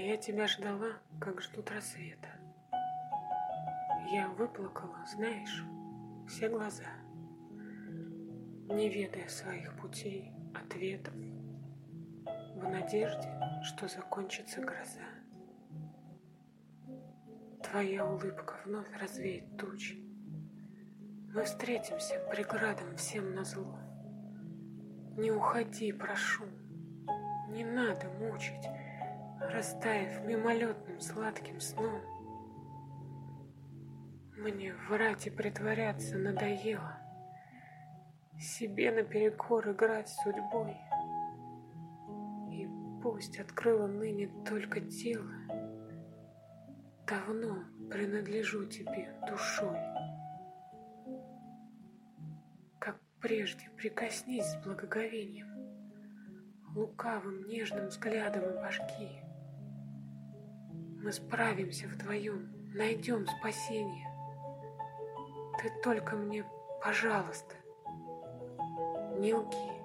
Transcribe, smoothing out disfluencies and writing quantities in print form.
я тебя ждала, как ждут рассвета. Я выплакала, знаешь, все глаза, не ведая своих путей, ответов, в надежде, что закончится гроза. Твоя улыбка вновь развеет тучи. Мы встретимся преградам всем назло. Не уходи, прошу, не надо мучить, растаяв мимолетным сладким сном. Мне врать и притворяться надоело, себе наперекор играть с судьбой. И пусть открыла ныне только тело, давно принадлежу тебе душой. Как прежде прикоснись с благоговением, лукавым нежным взглядом обожги. Мы справимся вдвоем, найдем спасение. Ты только мне, пожалуйста, не лги.